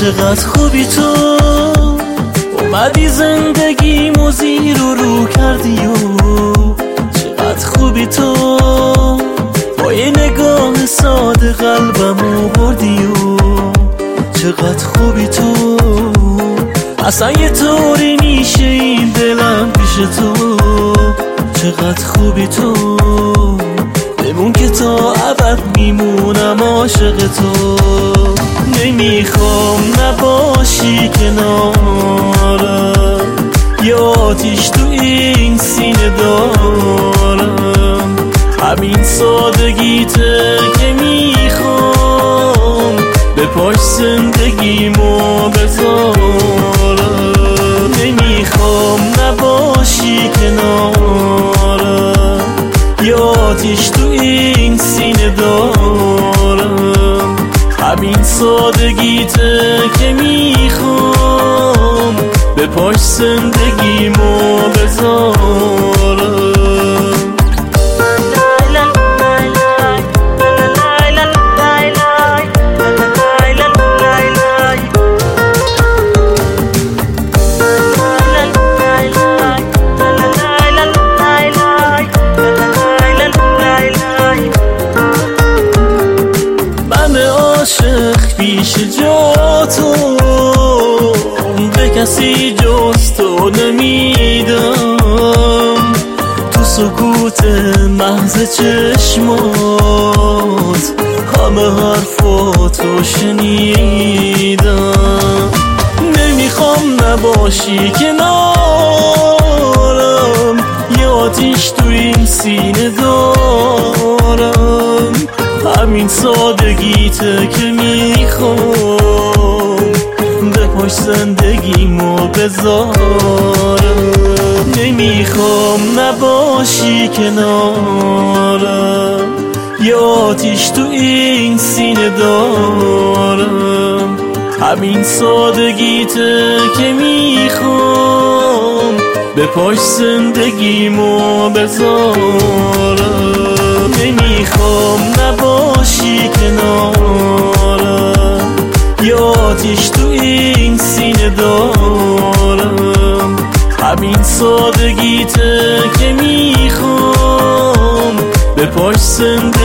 چقدر خوبی تو، اومدی زندگیمو زیر و رو کردی و چقدر خوبی تو، با یه نگاه ساده قلبمو بردی و چقدر خوبی تو. اصلا یه طوری میشه این دلم پیش تو، چقدر خوبی تو، بمون که تا ابد میمونم عاشق تو. نمیخوام نباشی کنارم، یه آتیش تو این سینه دارم، همین سادگیته که میخوام به پاش زندگیمو بذارم. نمیخوام نباشی کنارم، یه آتیش تو این سینه دارم، همین سادگیته که میخوام به پاش زندگیمو بذارم. عاشق پیش جا تو به کسی جز تو نمیدم، تو سکوت محض چشمات همه حرفاتو شنیدم. نمیخوام نباشی کنارم، یه آتیش تو این سینه دارم، همین سادگیته که میخوام به پاش زندگیمو بذارم. نمیخوام نباشی کنارم، یه آتیش تو این سینه دارم، همین سادگیته که میخوام به پاش زندگیمو بذارم. نمیخوام نباشی کنارم، یه آتیش تو این سینه دارم، همین سادگیته که میخوام به پاش زندگیمو